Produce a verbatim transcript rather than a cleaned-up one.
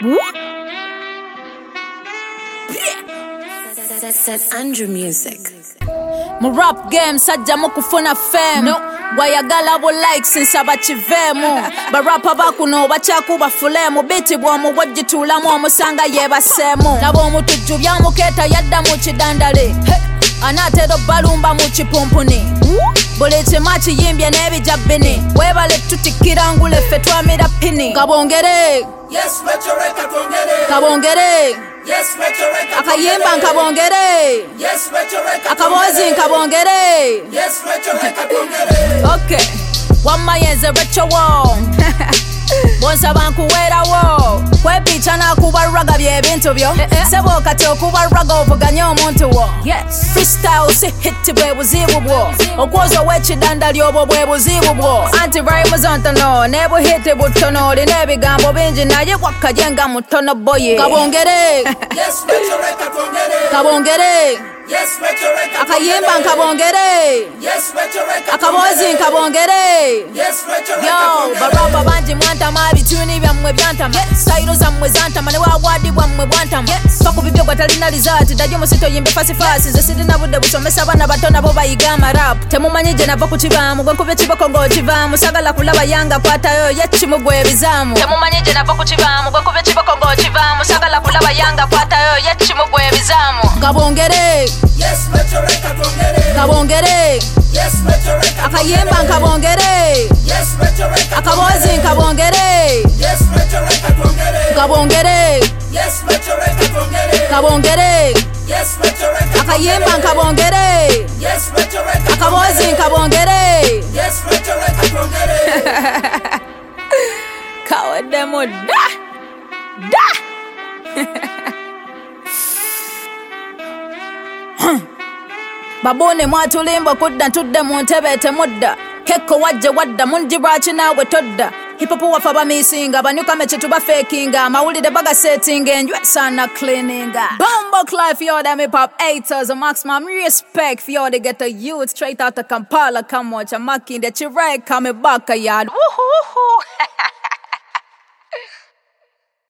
That's Andrew music. Mu rap game sajja mukufuna fame no. Wayagala bo likes nsaba kivemu barapa bakuno bachyakuba fulemu biti bwomu bwogitulamu omusanga yebasemu nabo omutujju byamuketa yadda mu kidandale anatero balumba mu kipumpuni buli kima kiyimbye n'ebijabbini webale tutikira ngule ffe twamira pini kabongere yes retoreka tongere kabongere yes retoreka akayimba nkabongere yes retoreka akabozi nkabongere yes retoreka tongere okay wamayenze retrowo bonsaba nkuweerawo kwepica nakubarraga byebintu byo sebo kati okubarraga ovuganye omuntu wo freestyle si hiti bwe buzibu bwo okwoza ow'ekidanda lyobwo bwe buzibu bwo anti rhymes ntono ne buhiti butono olina ebigambo bingi naye wakkaje nga mutono boye kabongere yes retoreka tongere kabongere yes retoreka akayimba nkabongere yes retoreka akabozi nkabongere yes retoreka yo baraba banji mwantama bituni byammwe byantama sayiro zammwe zantama ne wabwadi bwammwe bwantama fakubibyo gwatalina lizati dajjo musito yimbe fasifasi nze sirina budde busomesa abana bato nabo bayiga amarap temumanyi gye nava ku kibaamu gwe nkubye kiboko ng'okivaamu sagala kulaba yanga kwatayo yekimu gwe ebizaamu temumanyi gye nava ku kibaamu gwe nkubye kiboko ng'okivaamu sagala kulaba yanga kwatayo yekimu gwe ebizaamu kabongere yes retoreka tongere kabongere yes retoreka akayimba nkabongere yes retoreka akabozi nkabongere yes retoreka tongere kabongere yes retoreka tongere kabongere yes retoreka akayimba nkabongere yes retoreka akabozi nkabongere yes retoreka tongere kawaddemu da da babone mwatulimba kudda ntudde mu ntebe temudda kekko wajje wadda mundi lwaki naawe todda hipopo wafa bamisinga banyukame kyetuba fakinga amawulire bagasetinga enjwe sana cleaninga bombo cly for y'all them hip-hop haters a maximum respect for y'all to get the youth straight out of Kampala come watch a makinde chirek come back a yard woohoo